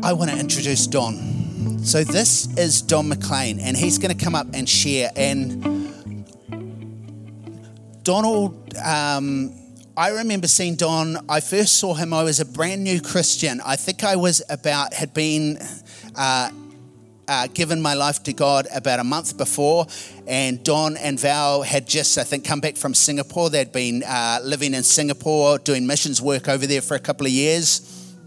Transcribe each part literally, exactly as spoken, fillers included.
I want to introduce Don. So this is Don McLean, and he's going to come up and share. And Donald, um, I remember seeing Don. I first saw him, I was a brand new Christian. I think I was about, had been uh, uh, given my life to God about a month before. And Don and Val had just, I think, come back from Singapore. They'd been uh, living in Singapore, doing missions work over there for a couple of years.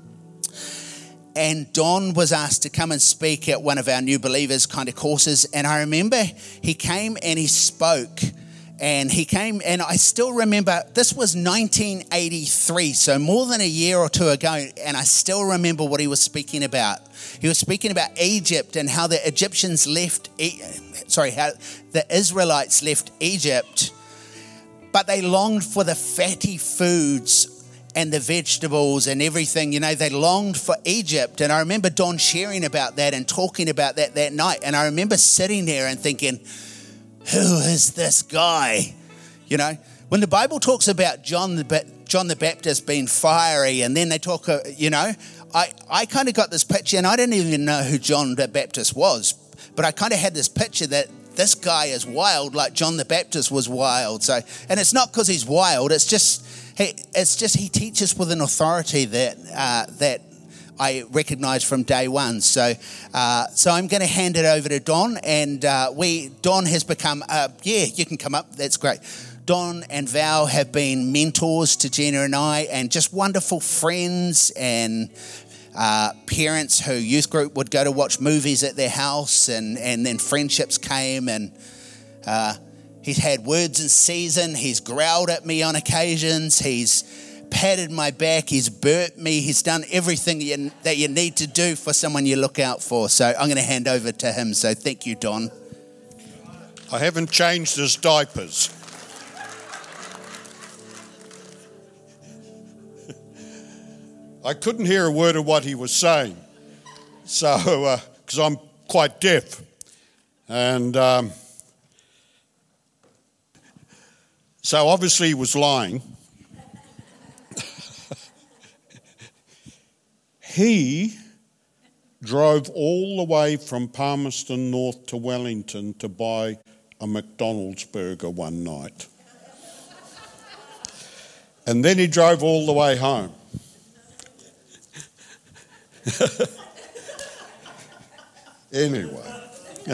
And Don was asked to come and speak at one of our new believers kind of courses. And I remember he came and he spoke. And he came, and I still remember, this was nineteen eighty-three, so more than a year or two ago, and I still remember what he was speaking about. He was speaking about Egypt and how the Egyptians left, sorry, how the Israelites left Egypt, but they longed for the fatty foods and the vegetables and everything. You know, they longed for Egypt. And I remember Don sharing about that and talking about that that night. And I remember sitting there and thinking, who is this guy? You know, when the Bible talks about John the John the Baptist being fiery, and then they talk, uh, you know, I, I kind of got this picture, and I didn't even know who John the Baptist was, but I kind of had this picture that this guy is wild like John the Baptist was wild. So, and it's not because he's wild, it's just, he, it's just he teaches with an authority that uh, that I recognise from day one. So, uh, so I'm going to hand it over to Don, and uh, we Don has become, uh, yeah, you can come up. That's great. Don and Val have been mentors to Gina and I, and just wonderful friends and uh, parents who youth group would go to watch movies at their house, and and then friendships came, and. Uh, He's had words in season. He's growled at me on occasions. He's patted my back. He's burped me. He's done everything you, that you need to do for someone you look out for. So I'm going to hand over to him. So thank you, Don. I haven't changed his diapers. I couldn't hear a word of what he was saying. So, because uh, I'm quite deaf. And... Um, So obviously he was lying. He drove all the way from Palmerston North to Wellington to buy a McDonald's burger one night. And then he drove all the way home. Anyway.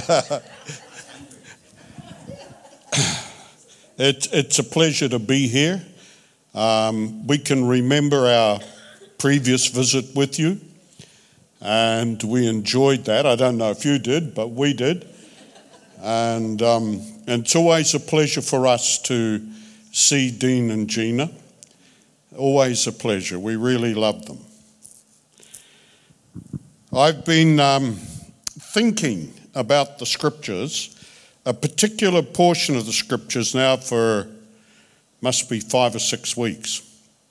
It, it's a pleasure to be here. Um, we can remember our previous visit with you, and we enjoyed that. I don't know if you did, but we did. And, um, and it's always a pleasure for us to see Dean and Gina. Always a pleasure. We really love them. I've been um, thinking about the scriptures, a particular portion of the scriptures now for must be five or six weeks.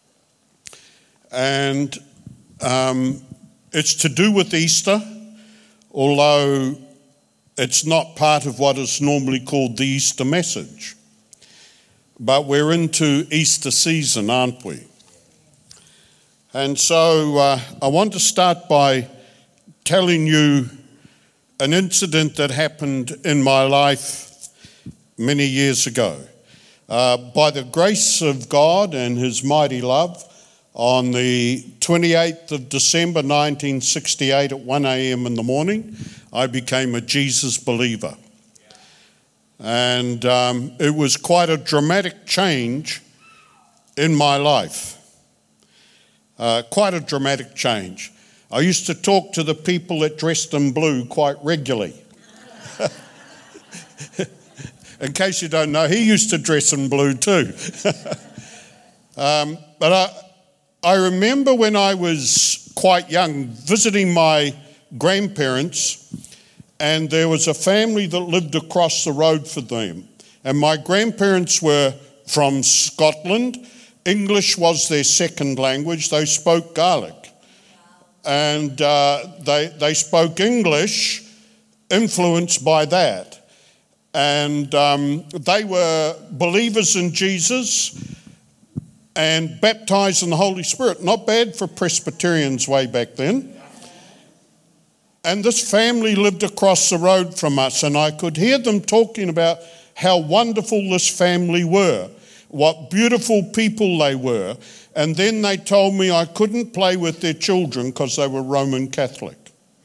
And um, it's to do with Easter, although it's not part of what is normally called the Easter message. But we're into Easter season, aren't we? And so uh, I want to start by telling you an incident that happened in my life many years ago. Uh, by the grace of God and his mighty love, on the twenty-eighth of December nineteen sixty-eight at one a.m. in the morning, I became a Jesus believer. And um, it was quite a dramatic change in my life. Uh, quite a dramatic change. I used to talk to the people that dressed in blue quite regularly. In case you don't know, he used to dress in blue too. um, but I, I remember when I was quite young visiting my grandparents, and there was a family that lived across the road from them. And my grandparents were from Scotland. English was their second language. They spoke Gaelic. And uh, they, they spoke English, influenced by that. And um, they were believers in Jesus and baptized in the Holy Spirit. Not bad for Presbyterians way back then. And this family lived across the road from us, and I could hear them talking about how wonderful this family were, what beautiful people they were. And then they told me I couldn't play with their children because they were Roman Catholic.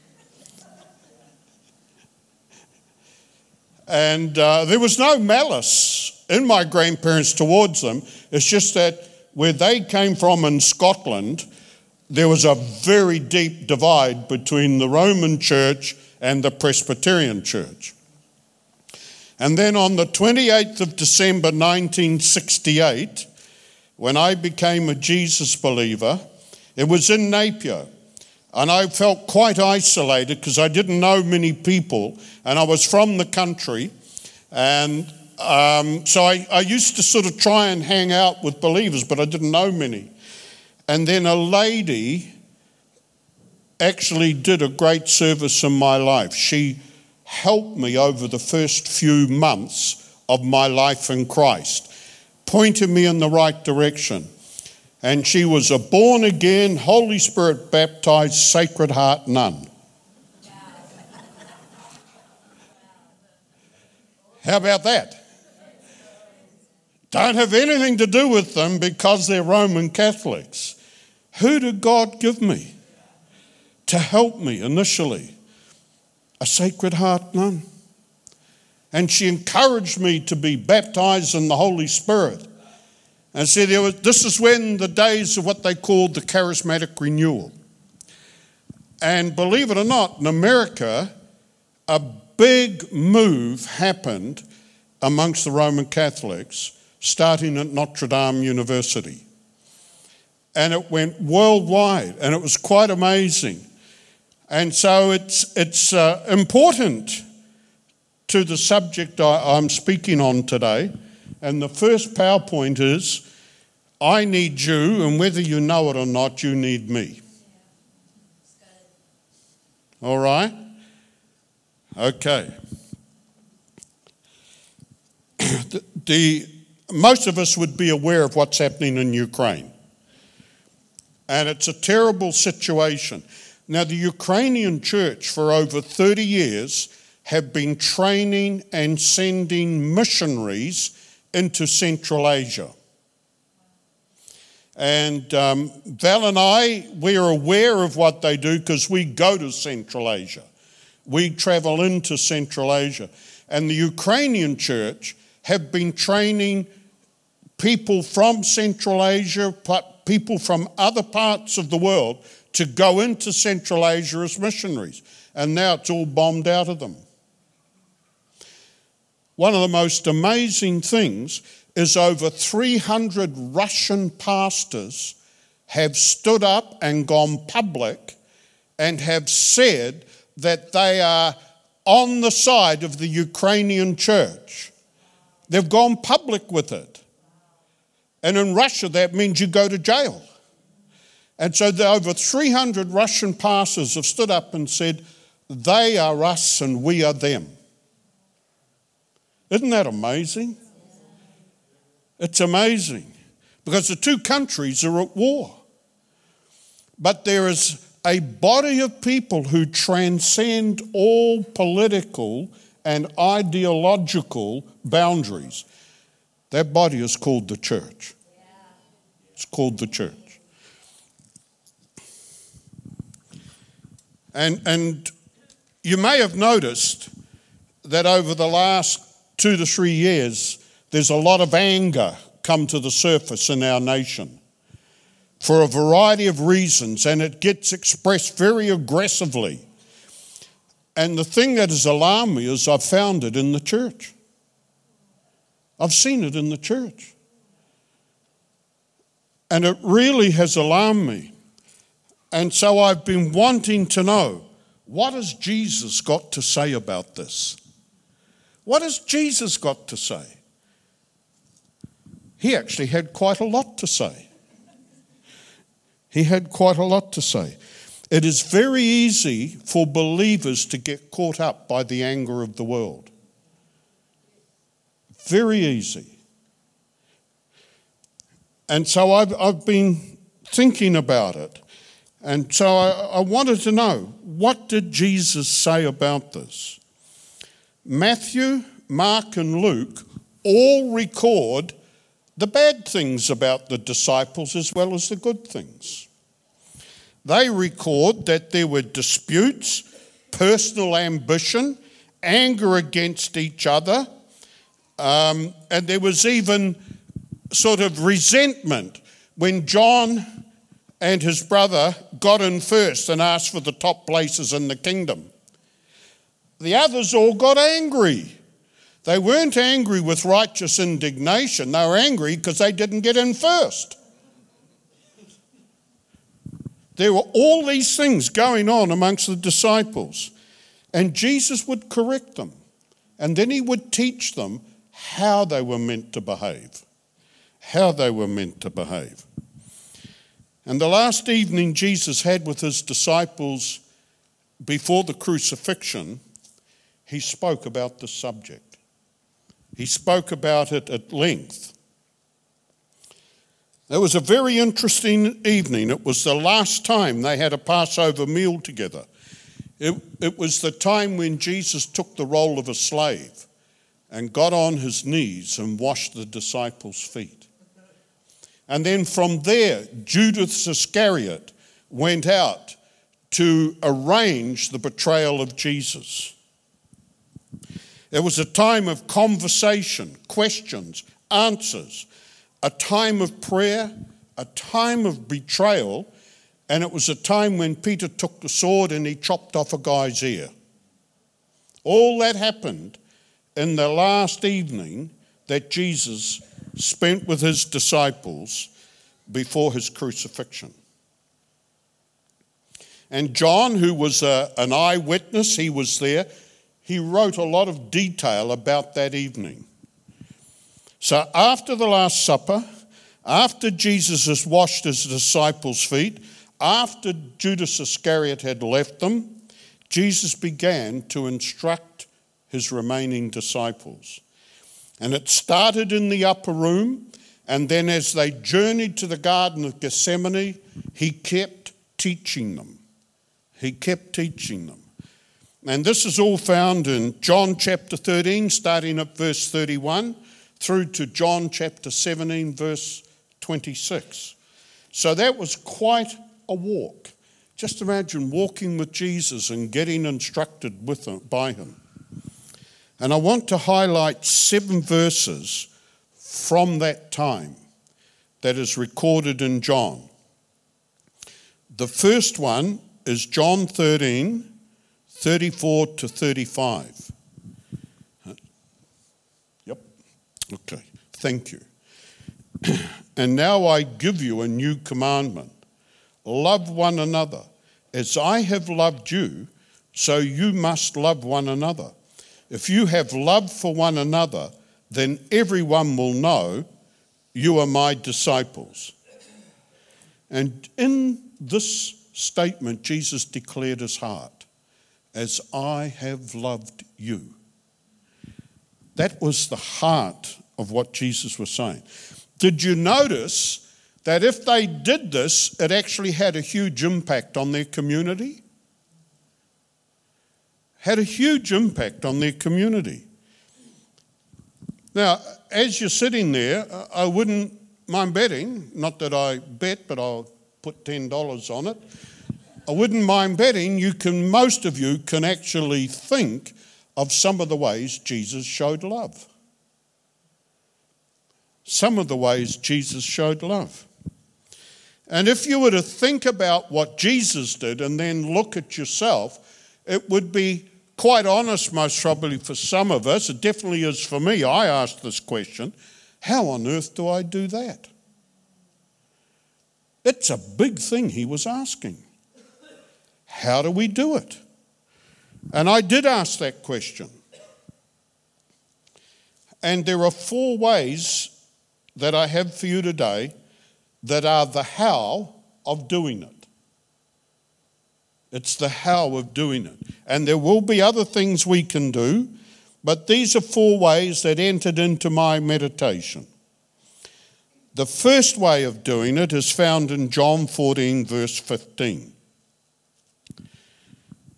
And uh, there was no malice in my grandparents towards them. It's just that where they came from in Scotland, there was a very deep divide between the Roman Church and the Presbyterian Church. And then on the twenty-eighth of December nineteen sixty-eight, when I became a Jesus believer, it was in Napier. And I felt quite isolated because I didn't know many people, and I was from the country. And um, so I, I used to sort of try and hang out with believers, but I didn't know many. And then a lady actually did a great service in my life. She helped me over the first few months of my life in Christ, pointed me in the right direction. And she was a born-again, Holy Spirit baptized, Sacred Heart nun. How about that? Don't have anything to do with them because they're Roman Catholics. Who did God give me to help me initially? A Sacred Heart nun. And she encouraged me to be baptized in the Holy Spirit. And said, there was, this is when the days of what they called the charismatic renewal. And believe it or not, in America, a big move happened amongst the Roman Catholics, starting at Notre Dame University. And it went worldwide, and it was quite amazing. And so it's, it's uh, important to the subject I, I'm speaking on today. And the first PowerPoint is, I need you, and whether you know it or not, you need me. All right? Okay. the, the, most of us would be aware of what's happening in Ukraine. And it's a terrible situation. Now, the Ukrainian church for over thirty years have been training and sending missionaries into Central Asia. And um, Val and I, we are aware of what they do because we go to Central Asia. We travel into Central Asia. And the Ukrainian church have been training people from Central Asia, people from other parts of the world to go into Central Asia as missionaries. And now it's all bombed out of them. One of the most amazing things is over three hundred Russian pastors have stood up and gone public and have said that they are on the side of the Ukrainian church. They've gone public with it. And in Russia, that means you go to jail. And so there over three hundred Russian pastors have stood up and said, they are us and we are them. Isn't that amazing? It's amazing because the two countries are at war. But there is a body of people who transcend all political and ideological boundaries. That body is called the church. It's called the church. And, and you may have noticed that over the last two to three years, there's a lot of anger come to the surface in our nation for a variety of reasons, and it gets expressed very aggressively. And the thing that has alarmed me is I've found it in the church. I've seen it in the church. And it really has alarmed me. And so I've been wanting to know, what has Jesus got to say about this? What has Jesus got to say? He actually had quite a lot to say. He had quite a lot to say. It is very easy for believers to get caught up by the anger of the world. Very easy. And so I've, I've been thinking about it. And so I, I wanted to know, what did Jesus say about this? Matthew, Mark, and Luke all record the bad things about the disciples as well as the good things. They record that there were disputes, personal ambition, anger against each other, um, and there was even sort of resentment when John and his brother got in first and asked for the top places in the kingdom. The others all got angry. They weren't angry with righteous indignation. They were angry because they didn't get in first. There were all these things going on amongst the disciples. And Jesus would correct them. And then he would teach them how they were meant to behave. How they were meant to behave. And the last evening Jesus had with his disciples before the crucifixion, he spoke about this subject. He spoke about it at length. It was a very interesting evening. It was the last time they had a Passover meal together. It, it was the time when Jesus took the role of a slave and got on his knees and washed the disciples' feet. And then from there, Judas Iscariot went out to arrange the betrayal of Jesus. It was a time of conversation, questions, answers, a time of prayer, a time of betrayal, and it was a time when Peter took the sword and he chopped off a guy's ear. All that happened in the last evening that Jesus spent with his disciples before his crucifixion. And John, who was a, an eyewitness, he was there, he wrote a lot of detail about that evening. So after the Last Supper, after Jesus has washed his disciples' feet, after Judas Iscariot had left them, Jesus began to instruct his remaining disciples. And it started in the upper room, and then as they journeyed to the Garden of Gethsemane, he kept teaching them. He kept teaching them. And this is all found in John chapter thirteen, starting at verse thirty-one, through to John chapter seventeen, verse twenty-six. So that was quite a walk. Just imagine walking with Jesus and getting instructed with him, by him. And I want to highlight seven verses from that time that is recorded in John. The first one is John thirteen, thirty-four to thirty-five. Yep. Okay. Thank you. And now I give you a new commandment. Love one another. As I have loved you, so you must love one another. If you have love for one another, then everyone will know you are my disciples. And in this statement, Jesus declared his heart, as I have loved you. That was the heart of what Jesus was saying. Did you notice that if they did this, it actually had a huge impact on their community? Had a huge impact on their community. Now, as you're sitting there, I wouldn't mind betting, not that I bet, but I'll put ten dollars on it. I wouldn't mind betting you can, most of you can actually think of some of the ways Jesus showed love. Some of the ways Jesus showed love. And if you were to think about what Jesus did and then look at yourself, it would be quite honest, most probably for some of us. It definitely is for me. I asked this question, how on earth do I do that? It's a big thing he was asking. How do we do it? And I did ask that question. And there are four ways that I have for you today that are the how of doing it. It's the how of doing it. And there will be other things we can do, but these are four ways that entered into my meditation. The first way of doing it is found in John fourteen, verse fifteen.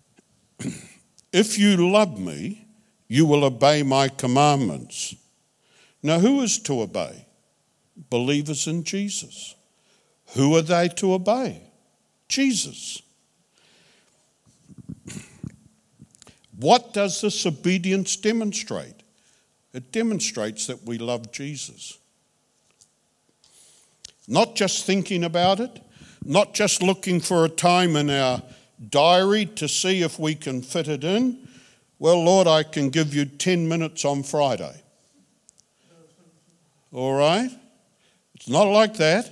if you love me, you will obey my commandments. Now, who is to obey? Believers in Jesus. Who are they to obey? Jesus. What does this obedience demonstrate? It demonstrates that we love Jesus. Not just thinking about it, not just looking for a time in our diary to see if we can fit it in. Well, Lord, I can give you ten minutes on Friday. All right? It's not like that.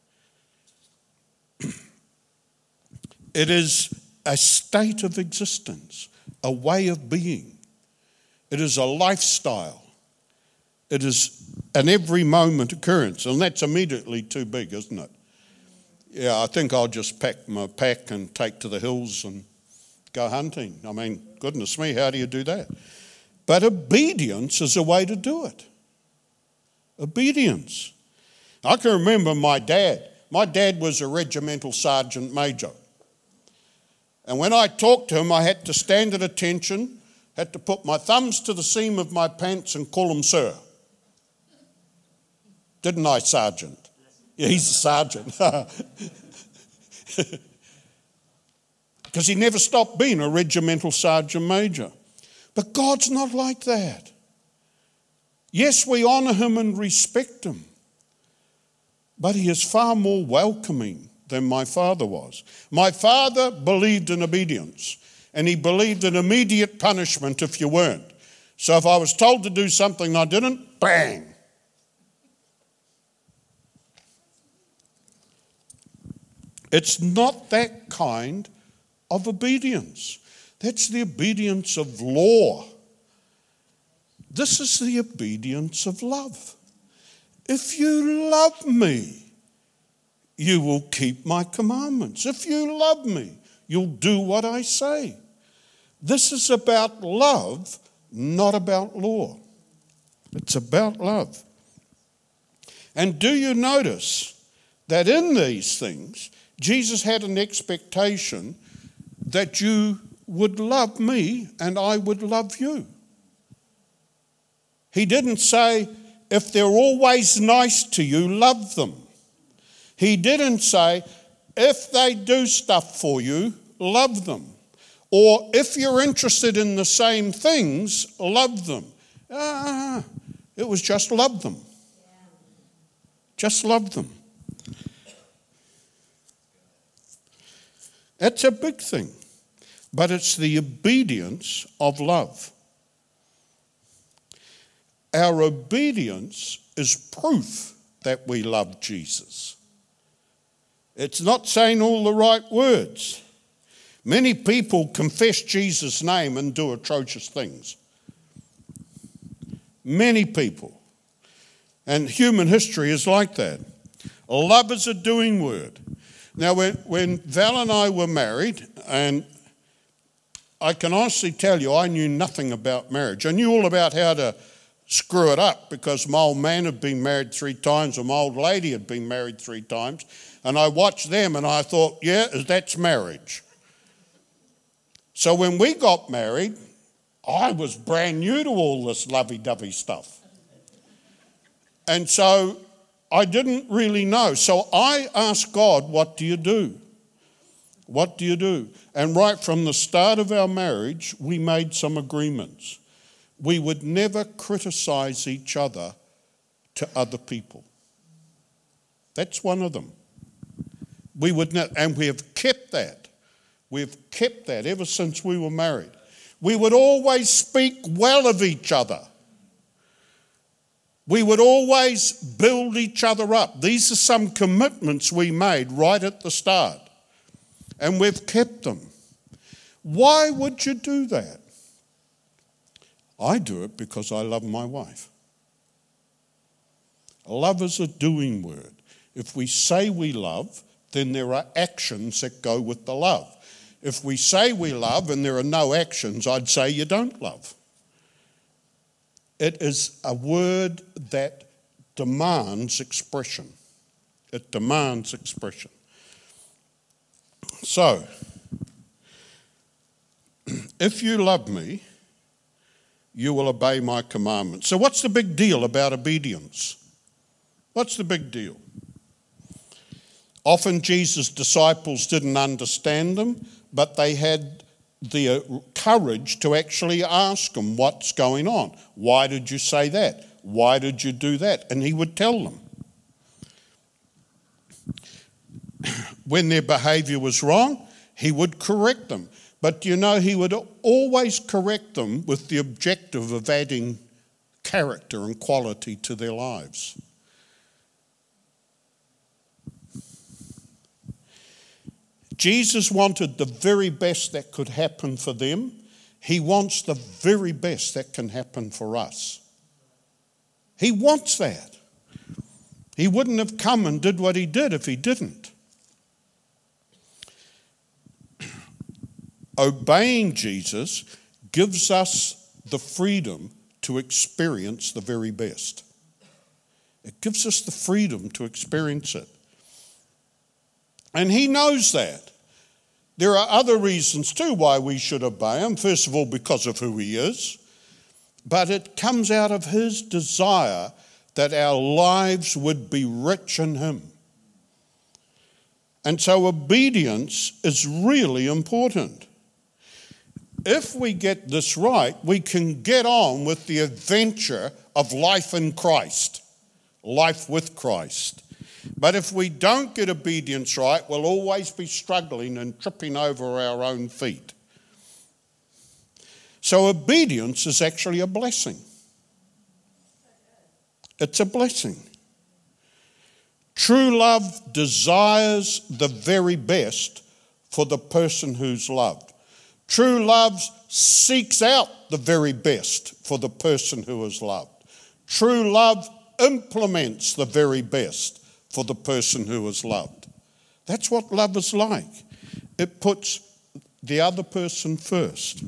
It is a state of existence, a way of being. It is a lifestyle. It is an every moment occurrence, and that's immediately too big, isn't it? Yeah, I think I'll just pack my pack and take to the hills and go hunting. I mean, goodness me, how do you do that? But obedience is a way to do it. Obedience. I can remember my dad. My dad was a regimental sergeant major. And when I talked to him, I had to stand at attention, had to put my thumbs to the seam of my pants and call him sir. Didn't I, Sergeant? Yeah, he's a sergeant. Because he never stopped being a regimental sergeant major. But God's not like that. Yes, we honour him and respect him. But he is far more welcoming than my father was. My father believed in obedience, and he believed in immediate punishment if you weren't. So if I was told to do something and I didn't, bang. It's not that kind of obedience. That's the obedience of law. This is the obedience of love. If you love me, you will keep my commandments. If you love me, you'll do what I say. This is about love, not about law. It's about love. And do you notice that in these things, Jesus had an expectation that you would love me and I would love you. He didn't say, if they're always nice to you, love them. He didn't say, if they do stuff for you, love them. Or if you're interested in the same things, love them. Ah, it was just love them. Just love them. That's a big thing. But it's the obedience of love. Our obedience is proof that we love Jesus. It's not saying all the right words. Many people confess Jesus' name and do atrocious things. Many people. And human history is like that. Love is a doing word. Now, when, when Val and I were married, and I can honestly tell you, I knew nothing about marriage. I knew all about how to screw it up because my old man had been married three times, or my old lady had been married three times. And I watched them and I thought, yeah, that's marriage. So when we got married, I was brand new to all this lovey-dovey stuff. And so I didn't really know. So I asked God, what do you do? What do you do? And right from the start of our marriage, we made some agreements. We would never criticize each other to other people. That's one of them. We would not, and we have kept that. We've kept that ever since we were married. We would always speak well of each other. We would always build each other up. These are some commitments we made right at the start. And we've kept them. Why would you do that? I do it because I love my wife. Love is a doing word. If we say we love, then there are actions that go with the love. If we say we love and there are no actions, I'd say you don't love. It is a word that demands expression. It demands expression. So, if you love me, you will obey my commandments. So what's the big deal about obedience? What's the big deal? Often Jesus' disciples didn't understand them, but they had the courage to actually ask him what's going on. Why did you say that? Why did you do that? And he would tell them. When their behavior was wrong, he would correct them. But you know, he would always correct them with the objective of adding character and quality to their lives. Jesus wanted the very best that could happen for them. He wants the very best that can happen for us. He wants that. He wouldn't have come and did what he did if he didn't. Obeying Jesus gives us the freedom to experience the very best. It gives us the freedom to experience it. And he knows that. There are other reasons too why we should obey him. First of all, because of who he is. But it comes out of his desire that our lives would be rich in him. And so obedience is really important. If we get this right, we can get on with the adventure of life in Christ, life with Christ. But if we don't get obedience right, we'll always be struggling and tripping over our own feet. So obedience is actually a blessing. It's a blessing. True love desires the very best for the person who's loved. True love seeks out the very best for the person who is loved. True love implements the very best for the person who is loved. That's what love is like. It puts the other person first.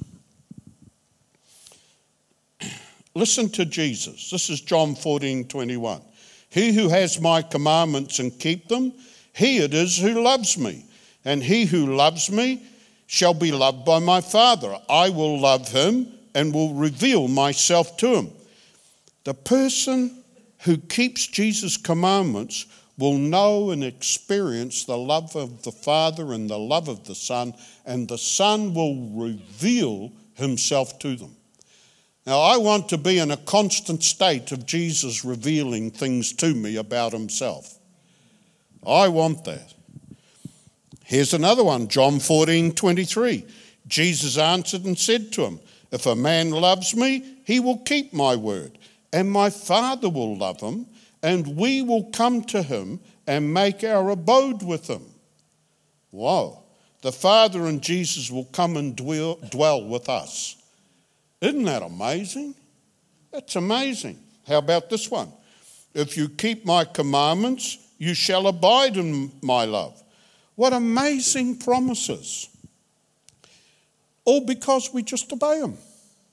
Listen to Jesus. This is John fourteen twenty-one. He who has my commandments and keep them, he it is who loves me. And he who loves me shall be loved by my Father. I will love him and will reveal myself to him. The person who keeps Jesus' commandments will know and experience the love of the Father and the love of the Son, and the Son will reveal himself to them. Now, I want to be in a constant state of Jesus revealing things to me about himself. I want that. Here's another one, John fourteen twenty-three. Jesus answered and said to him, if a man loves me, he will keep my word, and my Father will love him, and we will come to him and make our abode with him. Wow. The Father and Jesus will come and dwell, dwell with us. Isn't that amazing? That's amazing. How about this one? If you keep my commandments, you shall abide in my love. What amazing promises. All because we just obey them.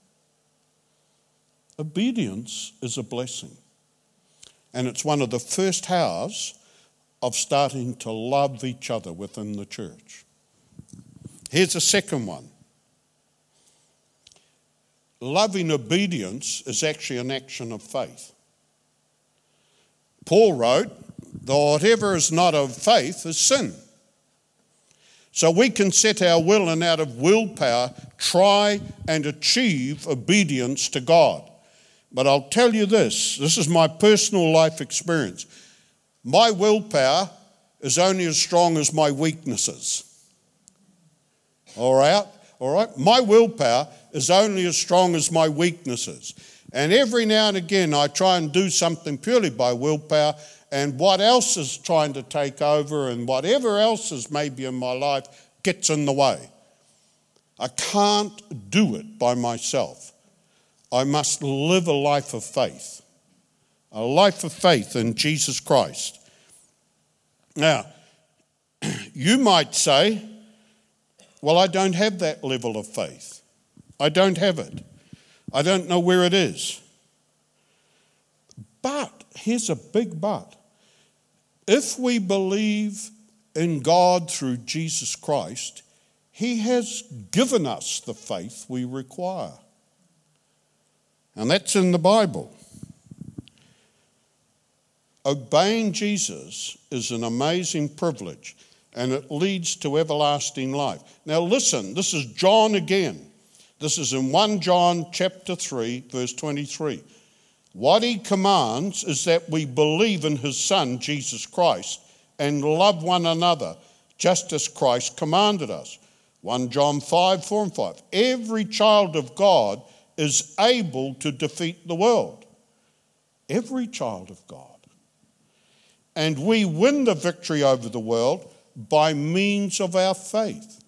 Obedience is a blessing. And it's one of the first hours of starting to love each other within the church. Here's a second one. Loving obedience is actually an action of faith. Paul wrote, whatever is not of faith is sin. So we can set our will and out of willpower try and achieve obedience to God. But I'll tell you this, this is my personal life experience. My willpower is only as strong as my weaknesses. All right? All right? My willpower is only as strong as my weaknesses. And every now and again I try and do something purely by willpower, and what else is trying to take over and whatever else is maybe in my life gets in the way. I can't do it by myself. I must live a life of faith. A life of faith in Jesus Christ. Now, you might say, well, I don't have that level of faith. I don't have it. I don't know where it is. But, here's a big but. If we believe in God through Jesus Christ, He has given us the faith we require. And that's in the Bible. Obeying Jesus is an amazing privilege, and it leads to everlasting life. Now listen, this is John again. This is in First John chapter three, verse twenty-three. What he commands is that we believe in his Son, Jesus Christ, and love one another, just as Christ commanded us. First John five, four and five. Every child of God is able to defeat the world. Every child of God. And we win the victory over the world by means of our faith.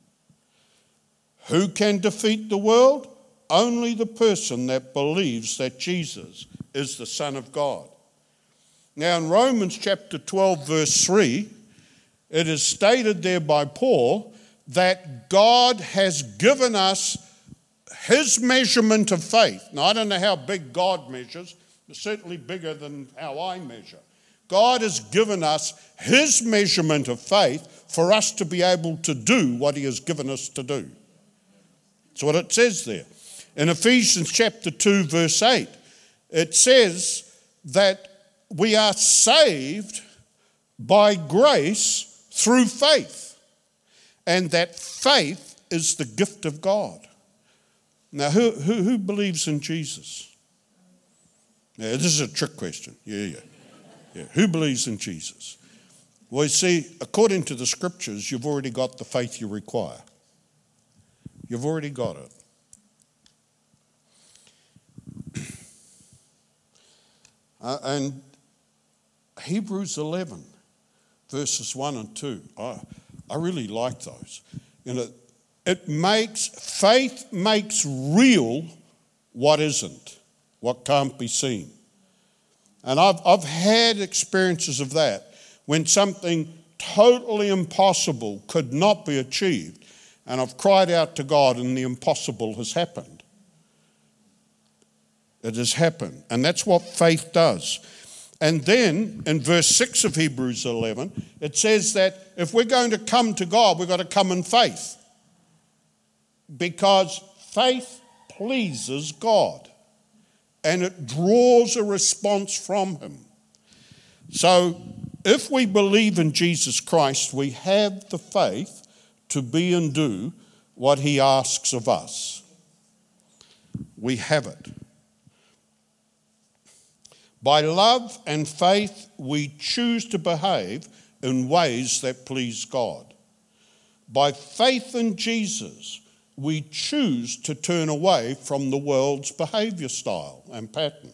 Who can defeat the world? Only the person that believes that Jesus is the Son of God. Now in Romans chapter twelve, verse three, it is stated there by Paul that God has given us his measurement of faith. Now I don't know how big God measures, but certainly bigger than how I measure. God has given us his measurement of faith for us to be able to do what he has given us to do. That's what it says there. In Ephesians chapter two, verse eight, it says that we are saved by grace through faith, and that faith is the gift of God. Now, who, who, who believes in Jesus? Yeah, this is a trick question. Yeah, yeah. Yeah. Who believes in Jesus? Well, you see, according to the scriptures, you've already got the faith you require. You've already got it. Uh, and Hebrews eleven, verses one and two, I, I really like those. You know, it makes, faith makes real what isn't, what can't be seen. And I've, I've had experiences of that when something totally impossible could not be achieved, and I've cried out to God and the impossible has happened. It has happened. And that's what faith does. And then in verse six of Hebrews eleven, it says that if we're going to come to God, we've got to come in faith. Because faith pleases God. And it draws a response from him. So if we believe in Jesus Christ, we have the faith to be and do what he asks of us. We have it. By love and faith, we choose to behave in ways that please God. By faith in Jesus, we choose to turn away from the world's behaviour style and pattern.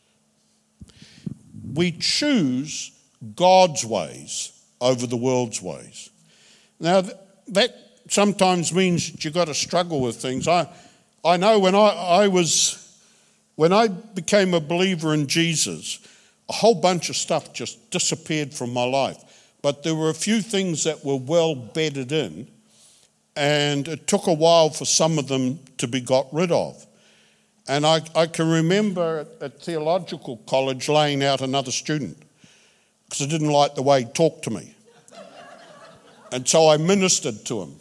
We choose God's ways over the world's ways. Now, that sometimes means you've got to struggle with things. I, I know when I, I was... When I became a believer in Jesus, a whole bunch of stuff just disappeared from my life. But there were a few things that were well bedded in, and it took a while for some of them to be got rid of. And I, I can remember at, at theological college laying out another student because I didn't like the way he talked to me. And so I ministered to him.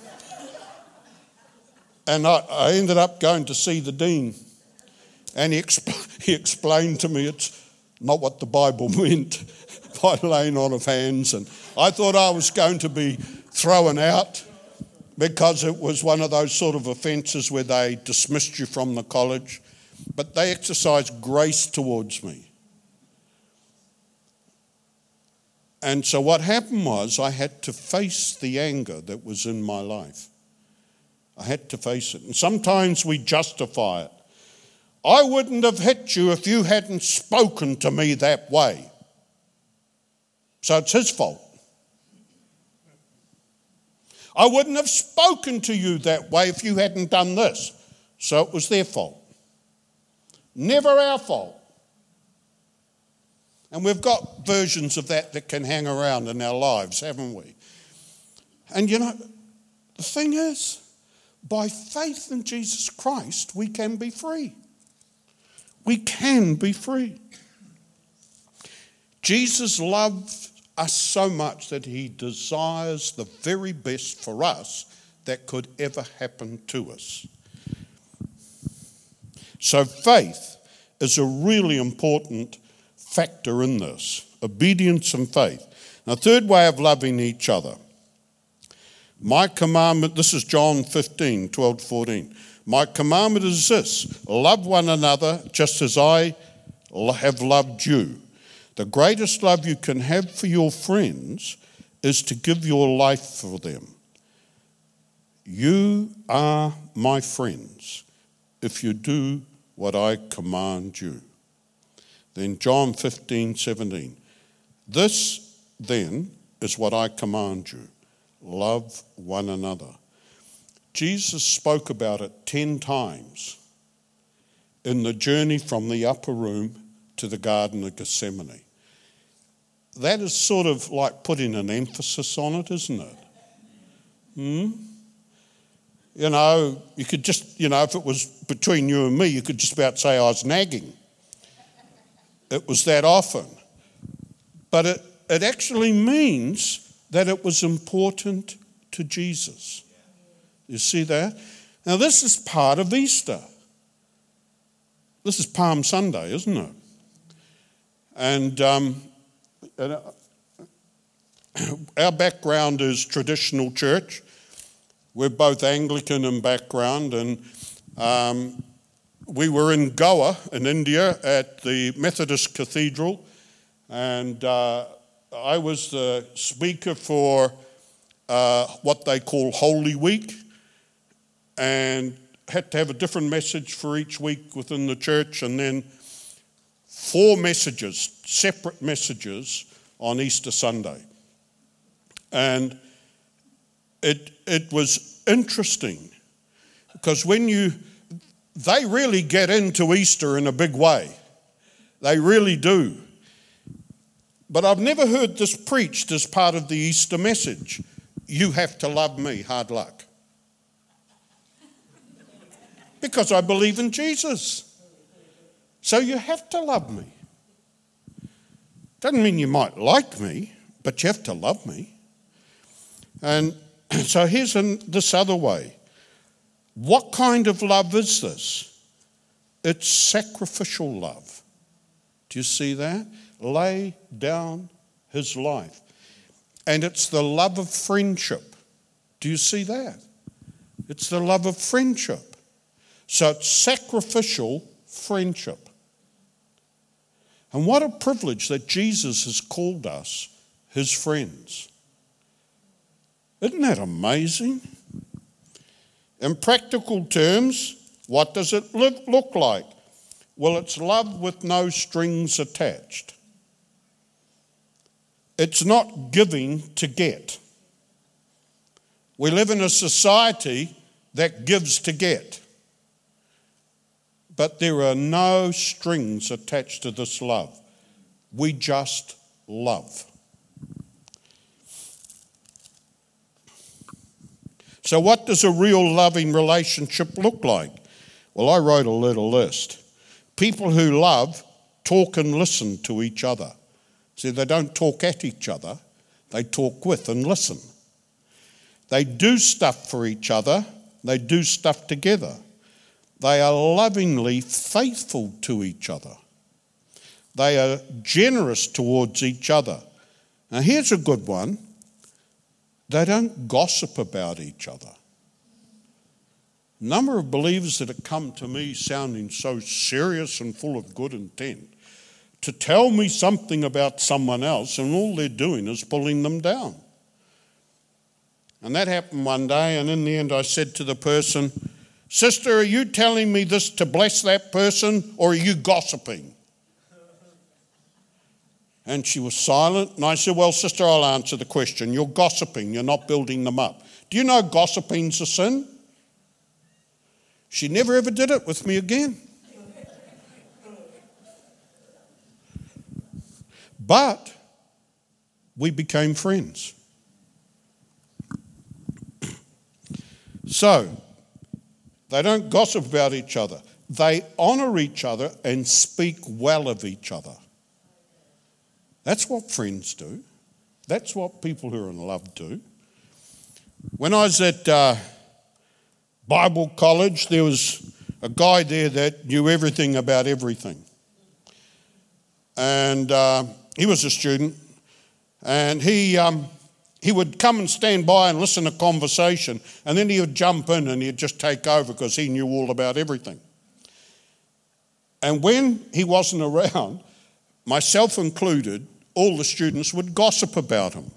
And I, I ended up going to see the dean. And he, expl- he explained to me it's not what the Bible meant by laying on of hands. And I thought I was going to be thrown out because it was one of those sort of offences where they dismissed you from the college. But they exercised grace towards me. And so what happened was I had to face the anger that was in my life. I had to face it. And sometimes we justify it. I wouldn't have hit you if you hadn't spoken to me that way. So it's his fault. I wouldn't have spoken to you that way if you hadn't done this. So it was their fault. Never our fault. And we've got versions of that that can hang around in our lives, haven't we? And you know, the thing is, by faith in Jesus Christ, we can be free. We can be free. Jesus loves us so much that he desires the very best for us that could ever happen to us. So faith is a really important factor in this. Obedience and faith. Now, third way of loving each other. My commandment, this is John fifteen, twelve to fourteen. My commandment is this, love one another just as I have loved you. The greatest love you can have for your friends is to give your life for them. You are my friends if you do what I command you. Then John fifteen, seventeen. This then is what I command you. Love one another. Jesus spoke about it ten times in the journey from the upper room to the Garden of Gethsemane. That is sort of like putting an emphasis on it, isn't it? Hmm? You know, you could just, you know, if it was between you and me, you could just about say I was nagging. It was that often. But it, it actually means that it was important to Jesus. You see that? Now, this is part of Easter. This is Palm Sunday, isn't it? And, um, and our background is traditional church. We're both Anglican in background, and um, we were in Goa in India at the Methodist Cathedral, and uh, I was the speaker for uh, what they call Holy Week, and had to have a different message for each week within the church, and then four messages, separate messages on Easter Sunday. And it it was interesting because when you, they really get into Easter in a big way. They really do. But I've never heard this preached as part of the Easter message. You have to love me, hard luck. Because I believe in Jesus. So you have to love me. Doesn't mean you might like me, but you have to love me. And so here's an, this other way. What kind of love is this? It's sacrificial love. Do you see that? Lay down his life. And it's the love of friendship. Do you see that? It's the love of friendship. So it's sacrificial friendship. And what a privilege that Jesus has called us his friends. Isn't that amazing? In practical terms, what does it look like? Well, it's love with no strings attached. It's not giving to get. We live in a society that gives to get. But there are no strings attached to this love. We just love. So what does a real loving relationship look like? Well, I wrote a little list. People who love talk and listen to each other. See, they don't talk at each other. They talk with and listen. They do stuff for each other. They do stuff together. They are lovingly faithful to each other. They are generous towards each other. Now, here's a good one. They don't gossip about each other. A number of believers that have come to me sounding so serious and full of good intent to tell me something about someone else, and all they're doing is pulling them down. And that happened one day, and in the end I said to the person, "Sister, are you telling me this to bless that person, or are you gossiping?" And she was silent, and I said, "Well, sister, I'll answer the question. You're gossiping, you're not building them up. Do you know gossiping's a sin?" She never ever did it with me again. But we became friends. So, they don't gossip about each other. They honour each other and speak well of each other. That's what friends do. That's what people who are in love do. When I was at uh, Bible college, there was a guy there that knew everything about everything. And uh, he was a student, and he um, he would come and stand by and listen to conversation, and then he would jump in and he'd just take over because he knew all about everything. And when he wasn't around, myself included, all the students would gossip about him.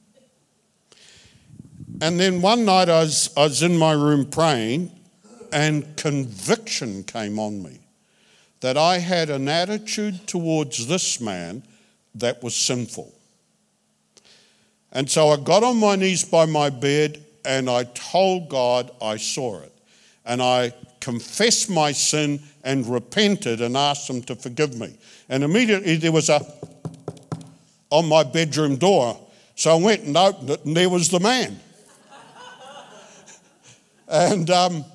And then one night I was, I was in my room praying, and conviction came on me that I had an attitude towards this man that was sinful. And so I got on my knees by my bed and I told God I saw it. And I confessed my sin and repented and asked him to forgive me. And immediately there was a on my bedroom door. So I went and opened it, and there was the man. And um,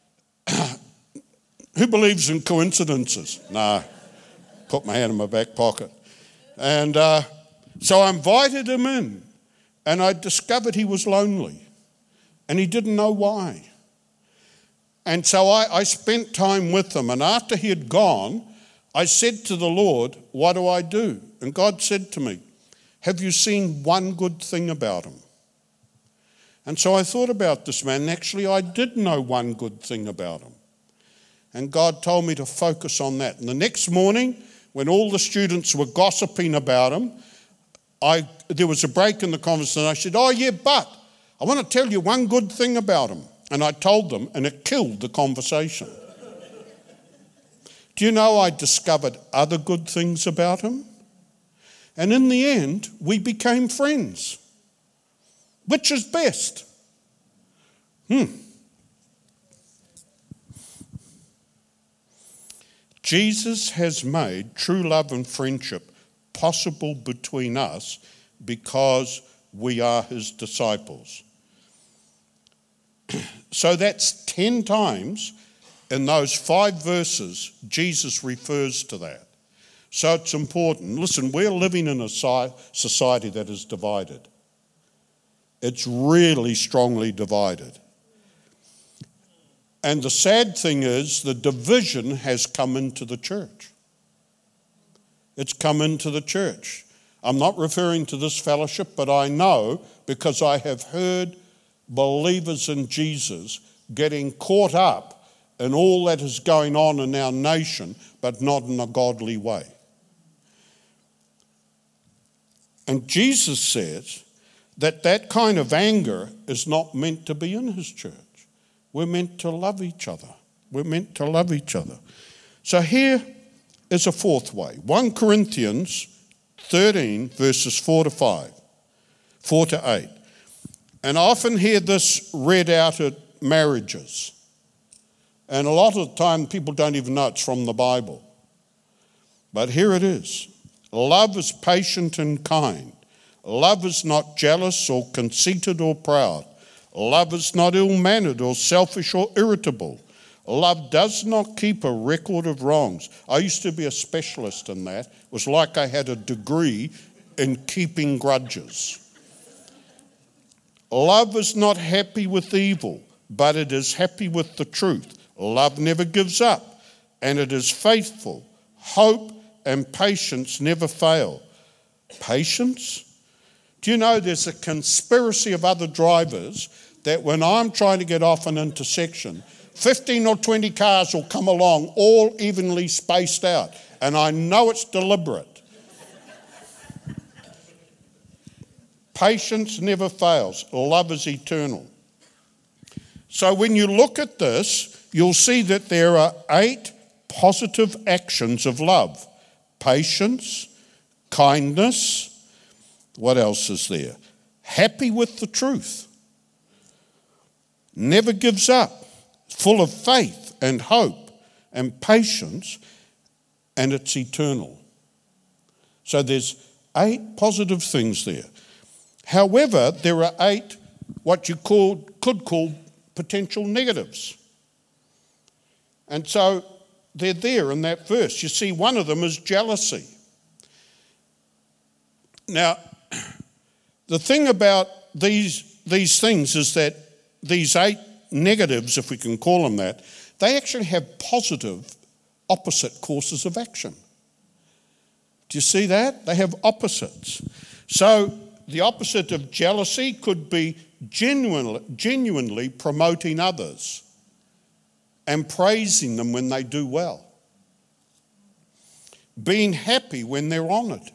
who believes in coincidences? No. Put my hand in my back pocket. And uh, so I invited him in, and I discovered he was lonely, and he didn't know why. And so I, I spent time with him, and after he had gone, I said to the Lord, what do I do? And God said to me, have you seen one good thing about him? And so I thought about this man, and actually I did know one good thing about him. And God told me to focus on that. And the next morning, when all the students were gossiping about him, I, there was a break in the conversation. I said, oh yeah, but I want to tell you one good thing about him. And I told them, and it killed the conversation. Do you know I discovered other good things about him? And in the end, we became friends. Which is best? Hmm. Jesus has made true love and friendship possible between us because we are his disciples. So that's ten times in those five verses Jesus refers to that. So it's important. Listen, we're living in a society that is divided. It's really strongly divided. And the sad thing is the division has come into the church. It's come into the church. I'm not referring to this fellowship, but I know because I have heard believers in Jesus getting caught up in all that is going on in our nation, but not in a godly way. And Jesus says that that kind of anger is not meant to be in his church. We're meant to love each other. We're meant to love each other. So here is a fourth way. First Corinthians thirteen, verses four to five, four to eight. And I often hear this read out at marriages. And a lot of the time people don't even know it's from the Bible. But here it is. Love is patient and kind. Love is not jealous or conceited or proud. Love is not ill-mannered or selfish or irritable. Love does not keep a record of wrongs. I used to be a specialist in that. It was like I had a degree in keeping grudges. Love is not happy with evil, but it is happy with the truth. Love never gives up, and it is faithful. Hope and patience never fail. Patience? Do you know there's a conspiracy of other drivers that when I'm trying to get off an intersection, fifteen or twenty cars will come along, all evenly spaced out. And I know it's deliberate. Patience never fails. Love is eternal. So when you look at this, you'll see that there are eight positive actions of love. Patience, kindness. What else is there? Happy with the truth. Never gives up. Full of faith and hope and patience, and it's eternal. So there's eight positive things there. However, there are eight what you call, could call potential negatives. And so they're there in that verse. You see, one of them is jealousy. Now, the thing about these, these things is that these eight negatives, if we can call them that, they actually have positive opposite courses of action. Do you see that? They have opposites. So the opposite of jealousy could be genuinely, genuinely promoting others and praising them when they do well. Being happy when they're honoured.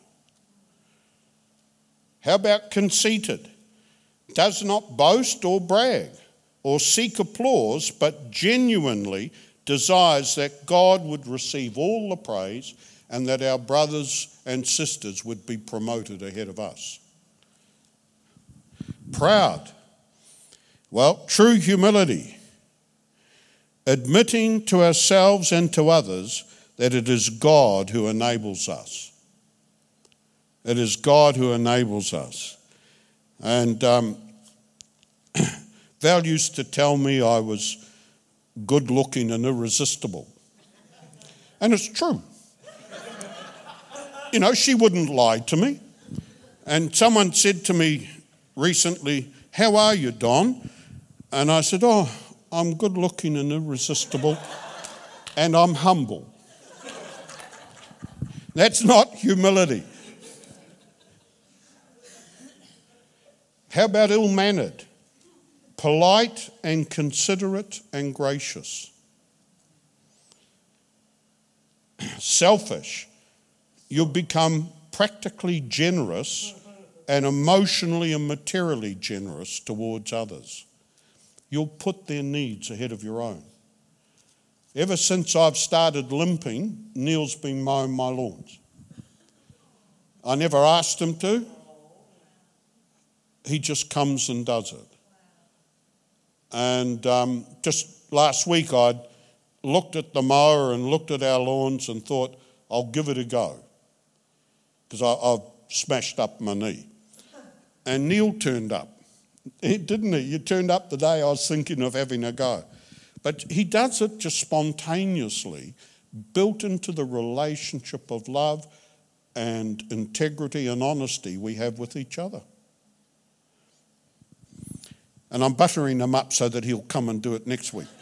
How about conceited? Does not boast or brag or seek applause, but genuinely desires that God would receive all the praise and that our brothers and sisters would be promoted ahead of us. Proud. Well, true humility. Admitting to ourselves and to others that it is God who enables us. It is God who enables us. And um, Val used to tell me I was good looking and irresistible. And it's true. You know, she wouldn't lie to me. And someone said to me recently, "How are you, Don?" And I said, "Oh, I'm good looking and irresistible, and I'm humble." That's not humility. How about ill-mannered? Polite and considerate and gracious. Selfish. You'll become practically generous and emotionally and materially generous towards others. You'll put their needs ahead of your own. Ever since I've started limping, Neil's been mowing my lawns. I never asked him to. He just comes and does it. And um, just last week I'd looked at the mower and looked at our lawns and thought, I'll give it a go. Because I've smashed up my knee. And Neil turned up. He, didn't he? He turned up the day I was thinking of having a go. But he does it just spontaneously, built into the relationship of love and integrity and honesty we have with each other. And I'm buttering him up so that he'll come and do it next week.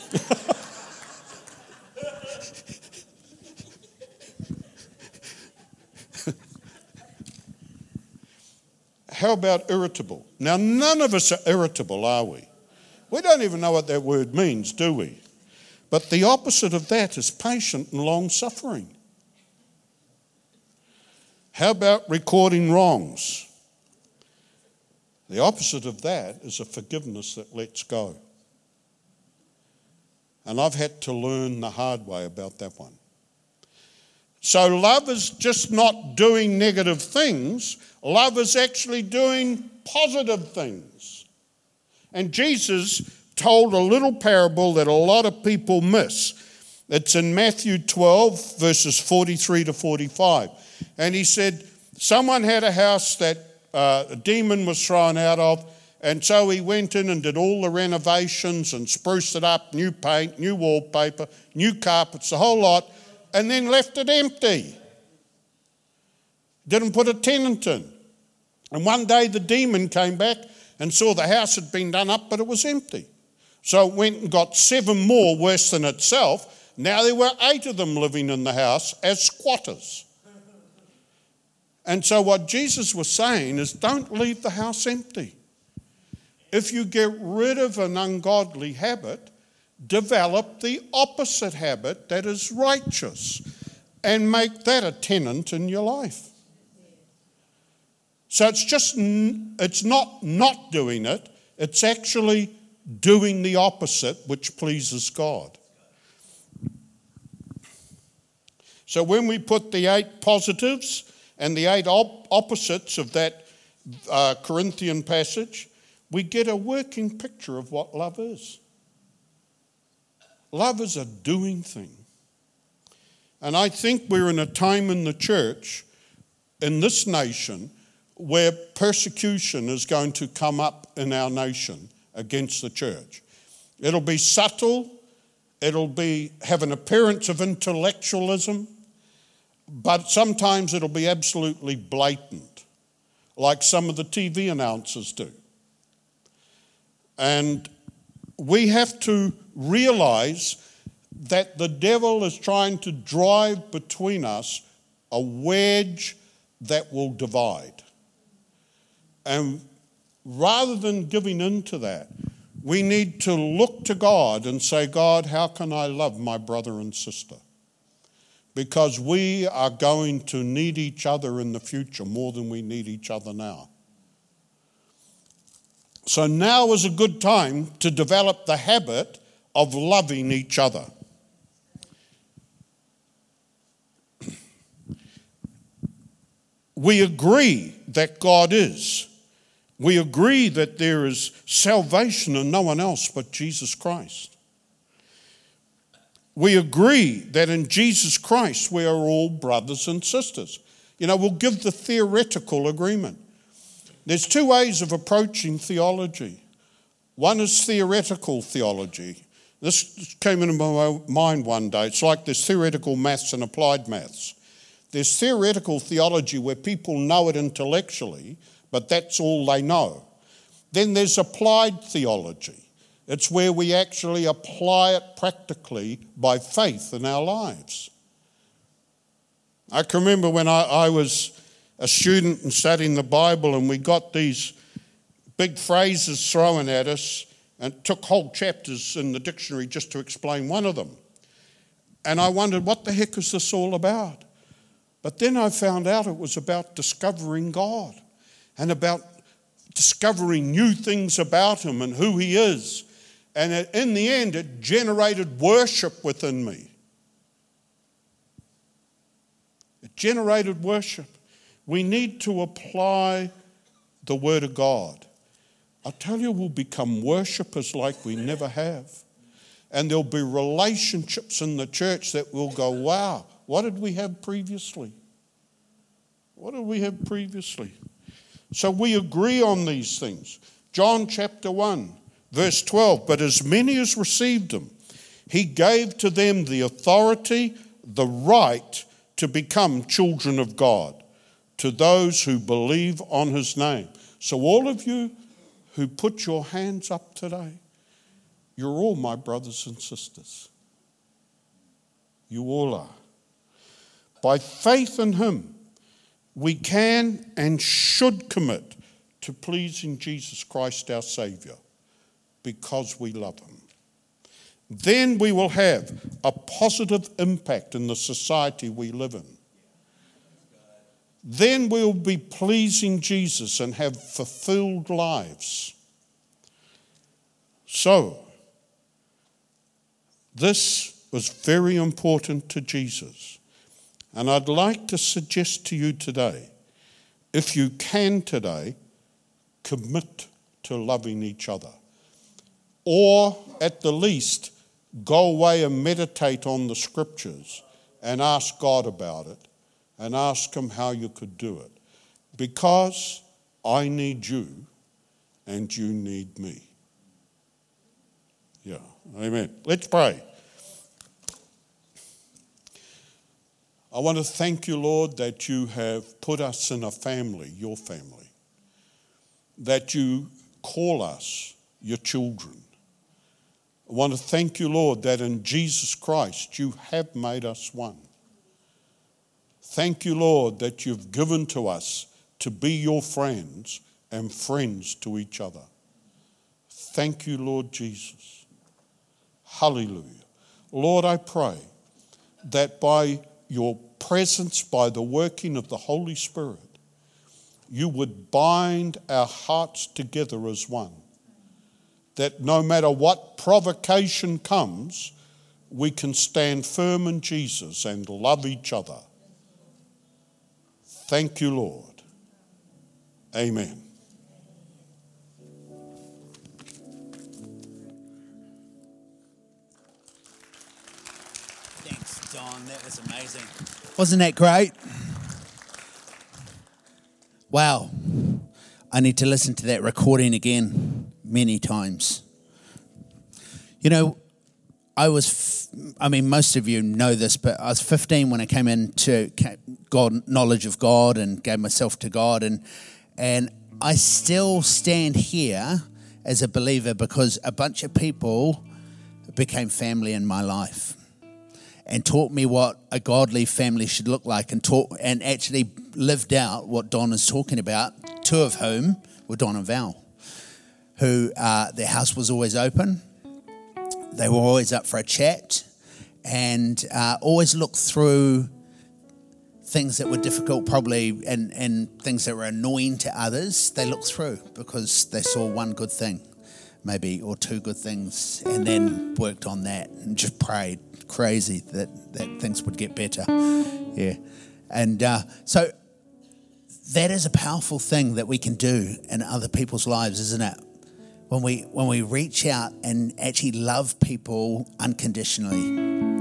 How about irritable? Now, none of us are irritable, are we? We don't even know what that word means, do we? But the opposite of that is patient and long-suffering. How about recording wrongs? The opposite of that is a forgiveness that lets go. And I've had to learn the hard way about that one. So love is just not doing negative things. Love is actually doing positive things. And Jesus told a little parable that a lot of people miss. It's in Matthew twelve, verses forty-three to forty-five. And he said, someone had a house that uh, a demon was thrown out of, and so he went in and did all the renovations and spruced it up, new paint, new wallpaper, new carpets, the whole lot, and then left it empty. Didn't put a tenant in. And one day the demon came back and saw the house had been done up, but it was empty. So it went and got seven more worse than itself. Now there were eight of them living in the house as squatters. And so what Jesus was saying is, don't leave the house empty. If you get rid of an ungodly habit, develop the opposite habit that is righteous and make that a tenant in your life. So it's just, it's not not doing it, it's actually doing the opposite, which pleases God. So when we put the eight positives and the eight op- opposites of that uh, Corinthian passage, we get a working picture of what love is. Love is a doing thing. And I think we're in a time in the church, in this nation, where persecution is going to come up in our nation against the church. It'll be subtle, it'll be have an appearance of intellectualism, but sometimes it'll be absolutely blatant, like some of the T V announcers do. And we have to realize that the devil is trying to drive between us a wedge that will divide. And rather than giving in to that, we need to look to God and say, God, how can I love my brother and sister? Because we are going to need each other in the future more than we need each other now. So now is a good time to develop the habit of loving each other. We agree that God is. We agree that there is salvation in no one else but Jesus Christ. We agree that in Jesus Christ we are all brothers and sisters. You know, we'll give the theoretical agreement. There's two ways of approaching theology. One is theoretical theology. This came into my mind one day. It's like there's theoretical maths and applied maths. There's theoretical theology where people know it intellectually, but that's all they know. Then there's applied theology. It's where we actually apply it practically by faith in our lives. I can remember when I, I was a student and studying the Bible, and we got these big phrases thrown at us and took whole chapters in the dictionary just to explain one of them. And I wondered, what the heck is this all about? But then I found out it was about discovering God and about discovering new things about him and who he is. And it, in the end, it generated worship within me. It generated worship. We need to apply the Word of God. I tell you, we'll become worshippers like we never have. And there'll be relationships in the church that will go, wow, what did we have previously? What did we have previously? So we agree on these things. John chapter one, verse twelve, but as many as received him, he gave to them the authority, the right to become children of God, to those who believe on his name. So all of you who put your hands up today, you're all my brothers and sisters. You all are. By faith in him, we can and should commit to pleasing Jesus Christ our Saviour because we love him. Then we will have a positive impact in the society we live in. Then we'll be pleasing Jesus and have fulfilled lives. So, this was very important to Jesus. And I'd like to suggest to you today, if you can today, commit to loving each other. Or at the least, go away and meditate on the scriptures and ask God about it and ask him how you could do it. Because I need you and you need me. Yeah, amen. Let's pray. I want to thank you, Lord, that you have put us in a family, your family, that you call us your children. I want to thank you, Lord, that in Jesus Christ you have made us one. Thank you, Lord, that you've given to us to be your friends and friends to each other. Thank you, Lord Jesus. Hallelujah. Lord, I pray that by your presence, by the working of the Holy Spirit, you would bind our hearts together as one. That no matter what provocation comes, we can stand firm in Jesus and love each other. Thank you, Lord. Amen. Thanks, Don. That was amazing. Wasn't that great? Wow. I need to listen to that recording again many times. You know, I was, f- I mean, most of you know this, but I was fifteen when I came into God, knowledge of God and gave myself to God. And, and I still stand here as a believer because a bunch of people became family in my life and taught me what a godly family should look like, and taught and actually lived out what Don is talking about, two of whom were Don and Val, who uh, their house was always open. They were always up for a chat and uh, always looked through things that were difficult probably and, and things that were annoying to others. They looked through because they saw one good thing, maybe, or two good things, and then worked on that and just prayed crazy that, that things would get better. Yeah. And uh, so that is a powerful thing that we can do in other people's lives, isn't it? When we when we reach out and actually love people unconditionally.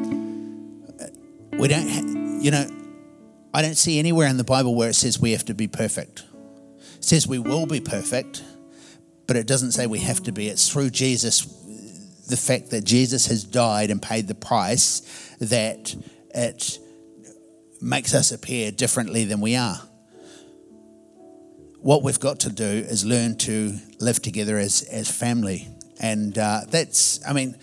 We don't, ha- you know, I don't see anywhere in the Bible where it says we have to be perfect. It says we will be perfect, but it doesn't say we have to be. It's through Jesus, the fact that Jesus has died and paid the price, that it makes us appear differently than we are. What we've got to do is learn to live together as, as family. And uh, that's, I mean,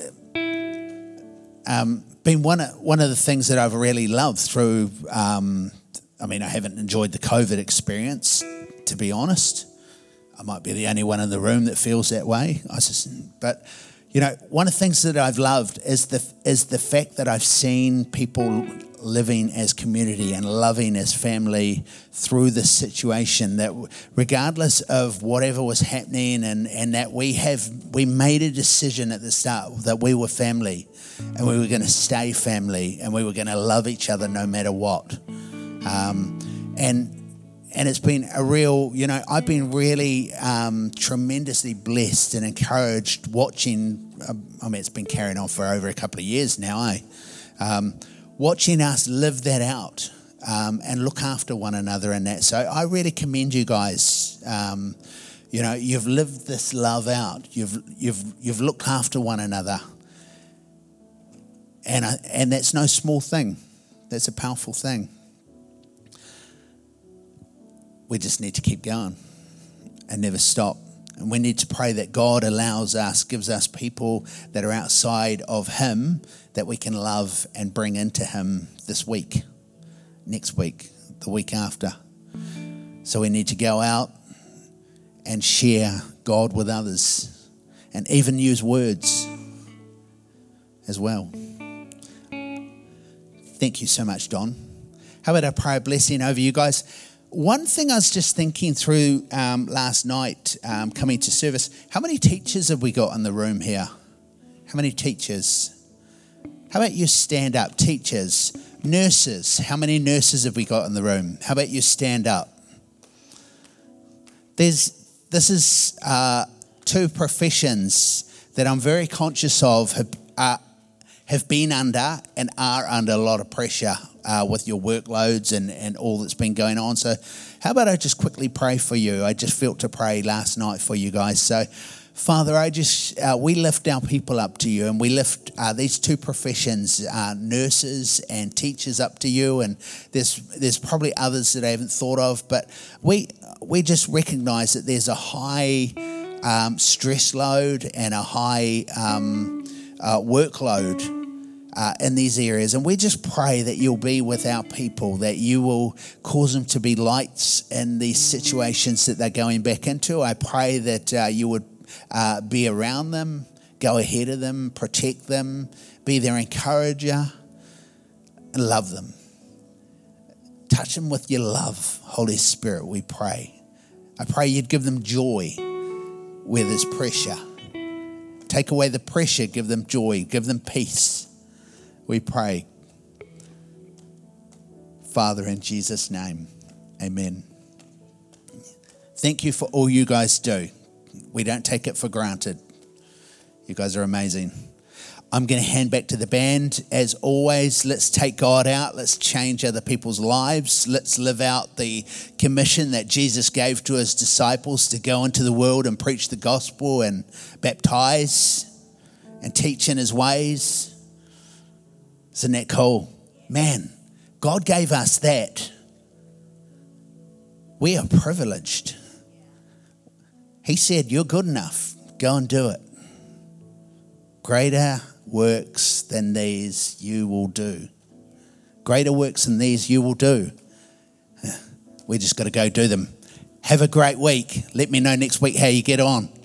uh, um, been one of, one of the things that I've really loved through, um, I mean, I haven't enjoyed the COVID experience, to be honest. I might be the only one in the room that feels that way. I just, but, you know, one of the things that I've loved is the is the fact that I've seen people living as community and loving as family through this situation, that regardless of whatever was happening, and, and that we have we made a decision at the start that we were family and we were going to stay family and we were going to love each other no matter what. Um, and and it's been a real, you know, I've been really um, tremendously blessed and encouraged watching, uh, I mean, it's been carrying on for over a couple of years now, eh? Um, watching us live that out um, and look after one another in that. So I really commend you guys. Um, you know, you've lived this love out. You've you've you've looked after one another, and I, and that's no small thing. That's a powerful thing. We just need to keep going and never stop. And we need to pray that God allows us, gives us people that are outside of Him that we can love and bring into Him this week, next week, the week after. So we need to go out and share God with others and even use words as well. Thank you so much, Don. How about I pray a blessing over you guys? One thing I was just thinking through um, last night, um, coming to service, how many teachers have we got in the room here? How many teachers? How about you stand up? Teachers, nurses, how many nurses have we got in the room? How about you stand up? There's, this is uh, two professions that I'm very conscious of have, uh, have been under and are under a lot of pressure Uh, with your workloads and, and all that's been going on. So how about I just quickly pray for you? I just felt to pray last night for you guys. So Father, I just, uh, we lift our people up to you, and we lift uh, these two professions, uh, nurses and teachers, up to you. And there's there's probably others that I haven't thought of, but we we just recognize that there's a high um, stress load and a high um, uh, workload Uh, in these areas. And we just pray that you'll be with our people, that you will cause them to be lights in these situations that they're going back into. I pray that uh, you would uh, be around them, go ahead of them, protect them, be their encourager, and love them. Touch them with your love, Holy Spirit, we pray. I pray you'd give them joy where there's pressure. Take away the pressure, give them joy, give them peace. We pray. Father, in Jesus' name, amen. Thank you for all you guys do. We don't take it for granted. You guys are amazing. I'm going to hand back to the band. As always, let's take God out. Let's change other people's lives. Let's live out the commission that Jesus gave to his disciples to go into the world and preach the gospel and baptize and teach in his ways. Isn't that cool? Man, God gave us that. We are privileged. He said, you're good enough. Go and do it. Greater works than these you will do. Greater works than these you will do. We just got to go do them. Have a great week. Let me know next week how you get on.